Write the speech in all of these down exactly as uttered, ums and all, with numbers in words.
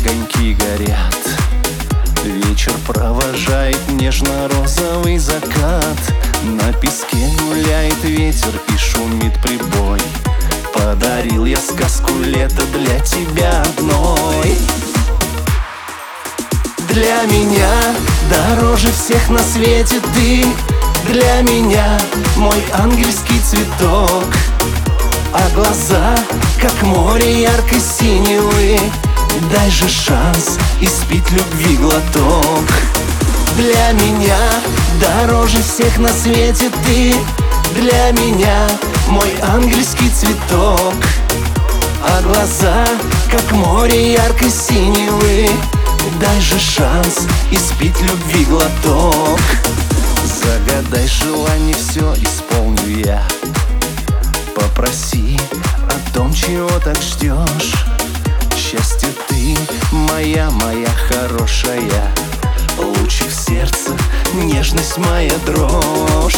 огоньки горят. Вечер провожает нежно-розовый закат. На песке гуляет ветер и шумит прибой. Подарил я сказку лето для тебя одной. Для меня дороже всех на свете ты. Для меня мой ангельский цветок. А глаза, как море яркой синевы. Дай же шанс испить любви глоток. Для меня дороже всех на свете ты. Для меня мой ангельский цветок. А глаза, как море яркой синевы. Дай же шанс испить любви глоток. Загадай желание, все исполню я. Попроси о том, чего так ждешь. Счастье ты моя, моя хорошая. Лучик в сердце, нежность моя дрожь.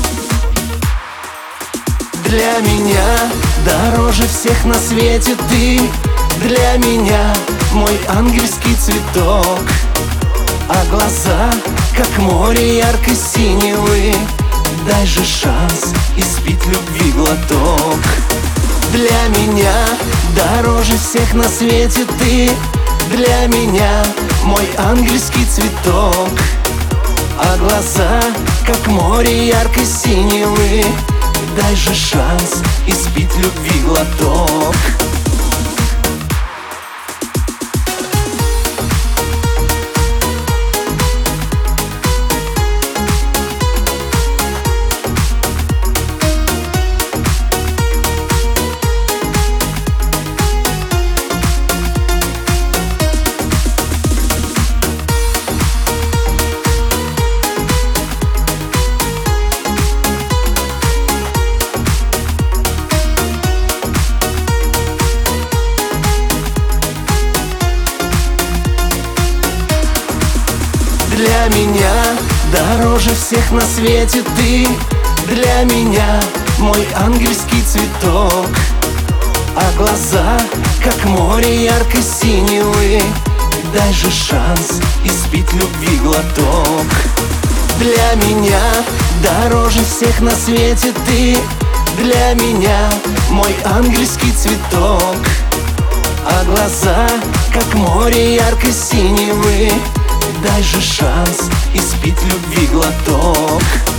Для меня дороже всех на свете ты. Для меня мой ангельский цветок. А глаза, как море яркой синевы. Дай же шанс испить любви глоток. Для меня дороже всех на свете ты. Для меня мой ангельский цветок. А глаза, как море яркой синевы. Дай же шанс испить любви глоток. Для меня дороже всех на свете ты. Для меня мой ангельский цветок. А глаза, как море яркой синевы. Дай же шанс испить любви глоток. Для меня дороже всех на свете ты. Для меня мой ангельский цветок. А глаза, как море яркой синевы. Дай же шанс испить любви глоток.